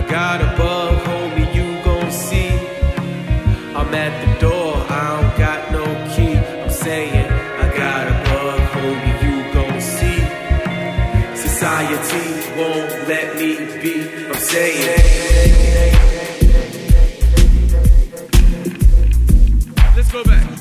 got a bug, homie, you gon' see. I'm at the door, I don't got no key. I'm saying, I got a bug, homie, you gon' see. Society won't let me be. I'm saying. Let's go back.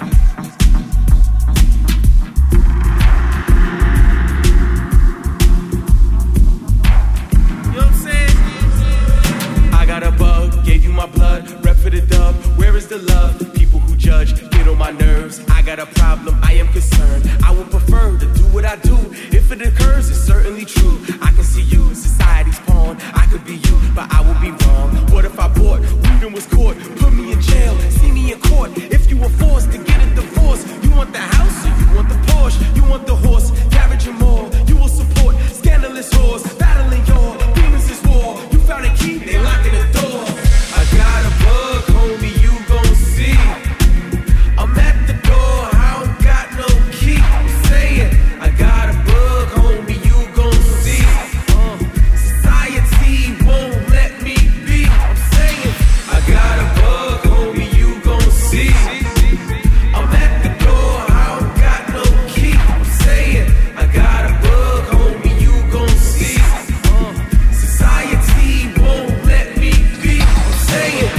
My blood, rep for the dub. Where is the love? People who judge get on my nerves. I got a problem, I am concerned. I would prefer to do what I do. If it occurs, it's certainly true. I can see you, society's pawn. I could be you, but I would be wrong. What if I bought weed and was caught? Put me in jail, see me in court. If you were forced to get a divorce, you want the house or you want the Porsche? You want the horse, carriage and more. You will support scandalous whores, battling your demons is war. You found a key, they locking the door. Got a bug, homie, you gon' see. I'm at the door, I don't got no key. I'm saying, I got a bug, homie, you gon' see. Society won't let me be. I'm saying, I got a bug, homie, you gon' see. I'm at the door, I don't got no key. I'm saying, I got a bug, homie, you gon' see. Society won't let me be. I'm saying.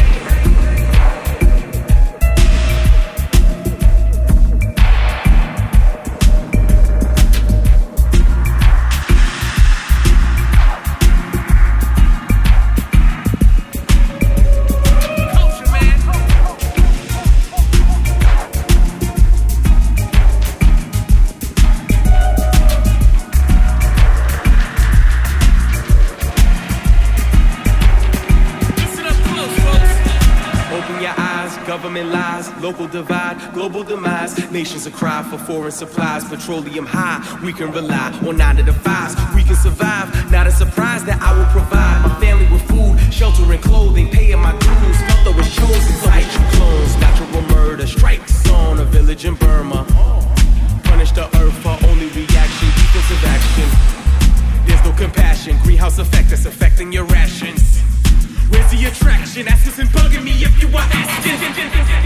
Government lies, local divide, global demise. Nations a cry for foreign supplies. Petroleum high, we can rely on 9 to the 5s. We can survive, not a surprise that I will provide my family with food, shelter and clothing, paying my dues. Mother was chosen, fight clones. Natural murder strikes on a village in Burma. Punish the earth for only reaction, defensive action. There's no compassion, greenhouse effect that's affecting your rations. Where's the attraction? Ask us and bugging me if you are asking.